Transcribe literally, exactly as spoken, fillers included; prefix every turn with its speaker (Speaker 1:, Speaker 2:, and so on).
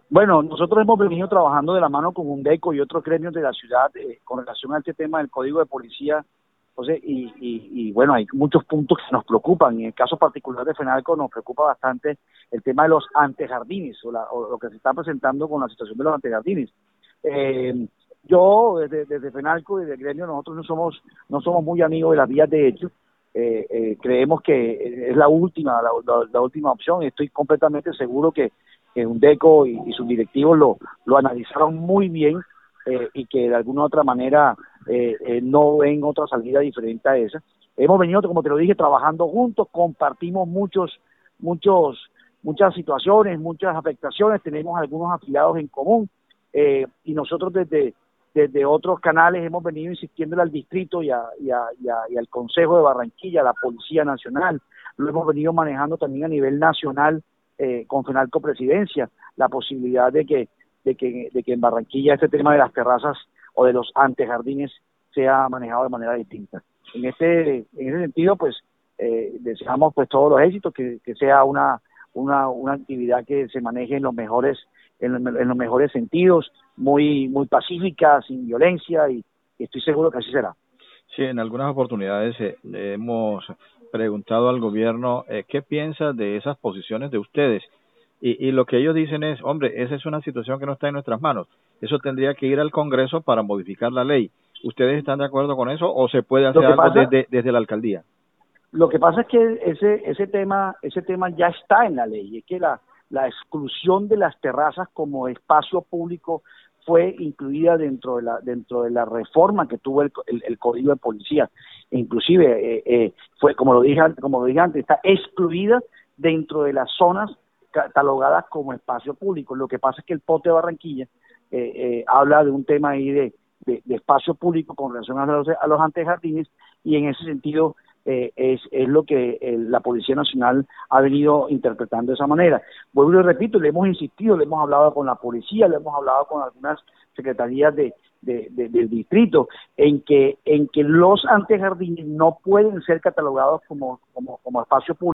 Speaker 1: Bueno, nosotros hemos venido trabajando de la mano con UNDECO y otros gremios de la ciudad eh, con relación a este tema del Código de Policía. Entonces, y, y, y bueno, hay muchos puntos que nos preocupan. En el caso particular de FENALCO nos preocupa bastante el tema de los antejardines o, la, o lo que se está presentando con la situación de los antejardines. Eh, yo, desde, desde FENALCO y desde el gremio, nosotros no somos, no somos muy amigos de las vías de hecho. Eh, eh, creemos que es la última, la, la, la última opción. Estoy completamente seguro que que UNDECO y, y sus directivos lo, lo analizaron muy bien eh, y que de alguna u otra manera eh, eh, no ven otra salida diferente a esa. Hemos venido, como te lo dije, trabajando juntos, compartimos muchos, muchos, muchas situaciones, muchas afectaciones, tenemos algunos afiliados en común eh, y nosotros desde, desde otros canales hemos venido insistiendo al distrito y, a, y, a, y, a, y al Consejo de Barranquilla, a la Policía Nacional, lo hemos venido manejando también a nivel nacional. Eh, con FENALCO Presidencia, la posibilidad de que, de que de que en Barranquilla este tema de las terrazas o de los antejardines sea manejado de manera distinta. En este en ese sentido, pues, eh, deseamos pues todos los éxitos, que, que sea una, una una actividad que se maneje en los mejores en, en los mejores sentidos, muy muy pacífica, sin violencia, y, y estoy seguro que así será.
Speaker 2: Sí, en algunas oportunidades eh, le hemos preguntado al gobierno eh, qué piensa de esas posiciones de ustedes y, y lo que ellos dicen es, hombre, esa es una situación que no está en nuestras manos, eso tendría que ir al Congreso para modificar la ley. ¿Ustedes están de acuerdo con eso o se puede hacer algo
Speaker 1: pasa,
Speaker 2: desde, desde la alcaldía?
Speaker 1: Lo que pasa es que ese ese tema ese tema ya está en la ley, es que la, la exclusión de las terrazas como espacio público fue incluida dentro de la dentro de la reforma que tuvo el, el, el Código de Policía. E inclusive eh, eh, fue, como lo dije como lo dije antes, está excluida dentro de las zonas catalogadas como espacio público. Lo que pasa es que el P O T de Barranquilla eh, eh, habla de un tema ahí de, de, de espacio público con relación a los, a los antejardines, y en ese sentido eh, es, es lo que eh, la Policía Nacional ha venido interpretando de esa manera. Vuelvo y repito, le hemos insistido, le hemos hablado con la policía, le hemos hablado con algunas secretarías de, de, de, del distrito, en que en que los antejardines no pueden ser catalogados como, como, como espacio público.